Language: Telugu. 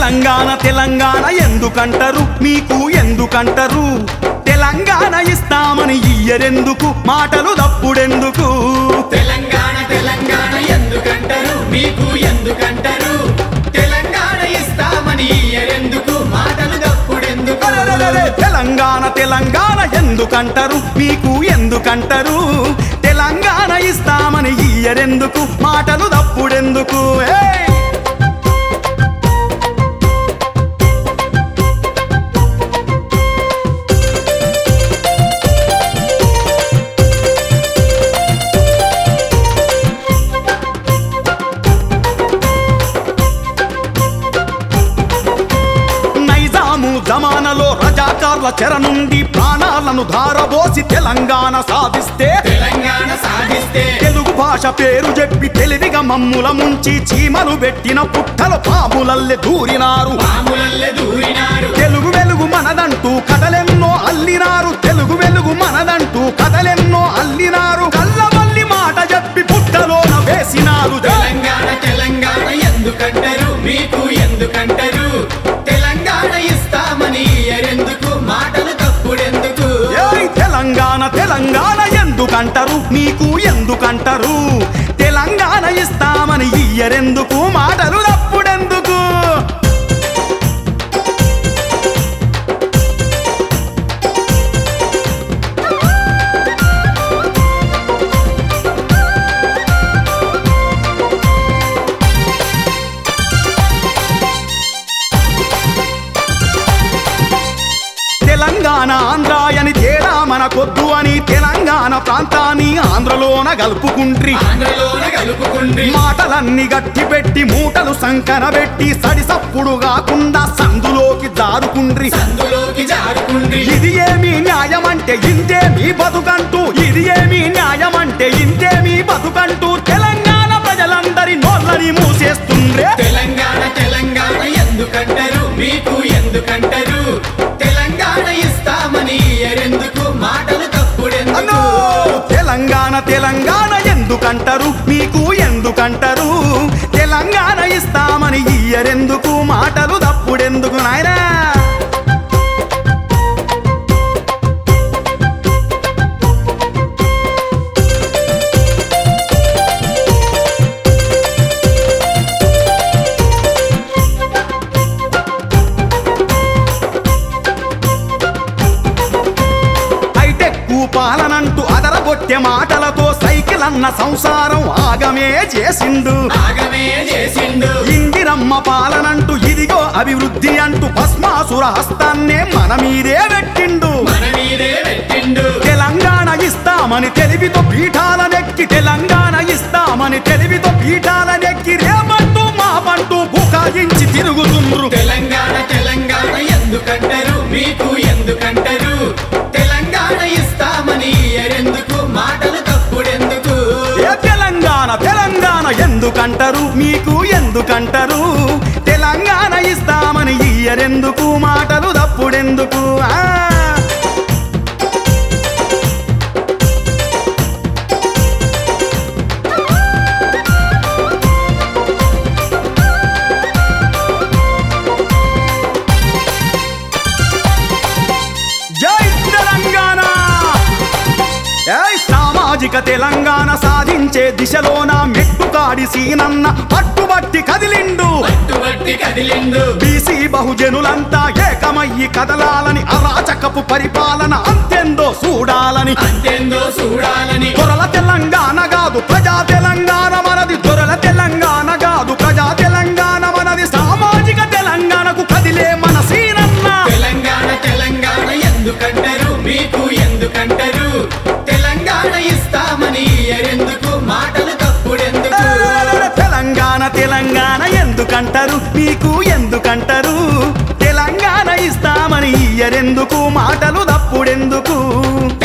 తెలంగాణ తెలంగాణ ఎందుకంటారు మీకు ఎందుకంటారు తెలంగాణ ఇస్తామని ఇయ్యరెందుకు మాటలు తప్పుడెందుకు తెలంగాణ తెలంగాణ ఎందుకంటారు మీకు ఎందుకంటారు తెలంగాణ ఇస్తామని ఇయ్యరెందుకు మాటలు తప్పుడెందుకు తెలంగాణ తెలంగాణ ఎందుకంటారు మీకు ఎందుకంటారు తెలంగాణ ఇస్తామని ఇయ్యరెందుకు మాటలు తప్పుడెందుకు జమానలో రజాకార్ల చెర నుండి ప్రాణాలను ధారబోసి తెలంగాణ సాధిస్తే తెలుగు భాష పేరు చెప్పి తెలివిగా మమ్ముల ముంచి చీమలు పెట్టిన పుట్టలు పాములల్లె దూరినారు తెలుగు వెలుగు మనదంటూ కథలెన్నో అల్లినారు తెలుగు వెలుగు మనదంటూ కథలెన్నో అల్లినారు కళ్ళమల్లి మాట చెప్పి పుట్టలోన వేసినారు తెలంగాణ తెలంగాణ ఎందుకంటారు మీకు ఎందుకంటారు తెలంగాణ ఇస్తామని ఇయ్యరెందుకు మాటలు తప్పుడెందుకు తెలంగాణ తెలంగాణ ఎందుకంటారు మీకు ఎందుకంటారు తెలంగాణ ఇస్తామని ఇయ్యరెందుకు మాటలు తప్పుడెందుకు తెలంగాణ ఆంధ్రాయని తేడా మనకొద్దు అని తెలంగాణ ప్రాంతాన్ని ఆంధ్రలోన కలుపుకుంట్రి మాటలన్నీ గట్టి పెట్టి మూటలు సంకన పెట్టి సడిసప్పుడు కాకుండా సందులోకి జారుకుండ్రి ఇది ఏమి న్యాయమంటే ఇంతే మీ బతుకంటూ ఇది ఏమి న్యాయమంటే ఇంతే మీ బతుకంటూ తెలంగాణ ప్రజలందరి నోళ్ళని మూసేస్తుండ్రే తెలంగాణ తెలంగాణ ఎందుకంటారు మీకు ఎందుకంటారు తెలంగాణ ఇస్తామని ఇయ్యరెందుకు మాటలు తప్పుడెందుకు తెలంగాణ తెలంగాణ ఎందుకంటారు మీకు ఎందుకంటారు తెలంగాణ ఇస్తామని ఇయ్యరెందుకు మాటలు తప్పుడెందుకు నాయనా పాలనంటూ అదరగొట్టె మాటలతో సైకిల్ అన్న సంసారం ఆగమే చేసిండు ఇందిరమ్మ పాలనంటూ ఇదిగో అభివృద్ధి అంటూ భస్మాసుర హస్తాన్నే మన మీదే పెట్టిండు తెలంగాణ ఇస్తామని తెలివితో పీఠాలనెక్కి తెలంగాణ ఇస్తామని తెలివితో పీఠాలనెక్కి రేమంటూ మాపంటూ బుకాయించి తిరుగుతుండ్రు తెలంగాణ తెలంగాణ ఎందుకంటారు మీకు ఎందుకంటారు తెలంగాణ ఇస్తామని ఇయ్యరెందుకు మాటలు తప్పుడెందుకు తెలంగాణ తెలంగాణ ఎందుకంటారు మీకు ఎందుకంటారు తెలంగాణ ఇస్తామని ఇయ్యరెందుకు మాటలు తప్పుడెందుకు సామాజిక తెలంగాణ సాధించే దిశలోన మెట్టుకాడి సీనన్న పట్టుబట్టి కదిలిండు బీసీ బహుజనులంతా ఏకమయ్యి కదలాలని అరాచకపు పరిపాలన అంతెందో చూడాలని దొరల తెలంగాణ కాదు ప్రజా తెలంగాణ మనది దొరల తెలంగాణ కాదు ప్రజా తెలంగాణ మనది సామాజిక తెలంగాణకు కదిలే మన సీనన్న తెలంగాణ తెలంగాణ ఎందుకంటారు మీకు ఎందుకంటారు తెలంగాణ ఇస్తామని ఇయ్యరెందుకు మాటలు తప్పుడెందుకు తెలంగాణ తెలంగాణ ఎందుకంటారు మీకు ఎందుకంటారు తెలంగాణ ఇస్తామని ఇయ్యరెందుకు మాటలు తప్పుడెందుకు